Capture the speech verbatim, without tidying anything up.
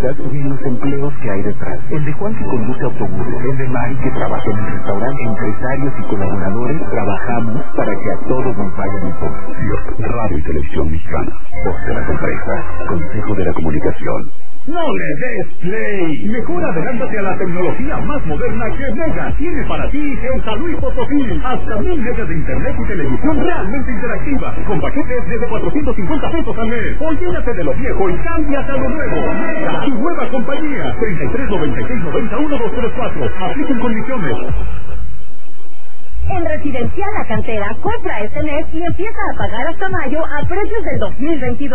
empresas y en los empleos que hay detrás. El de Juan que conduce autobuses, el de Mari que trabaja en el restaurante, empresarios y colaboradores, trabajamos para que a todos nos vaya mejor. Radio y Televisión Mexicana. Voz de las empresas. Consejo de la Comunicación. ¡No le des play! Mejor adelántate a la tecnología más moderna que Mega tiene para ti en San Luis Potosí. Hasta mil megas de internet y televisión realmente interactiva, con paquetes desde cuatrocientos cincuenta pesos al mes. Olvídate de lo viejo y cámbiate a lo nuevo. Mega, tu nueva compañía. treinta y tres noventa y seis noventa uno dos tres cuatro. Apliquen condiciones. En Residencial La Cantera, compra este mes y empieza a pagar hasta mayo a precios del dos mil veintidós.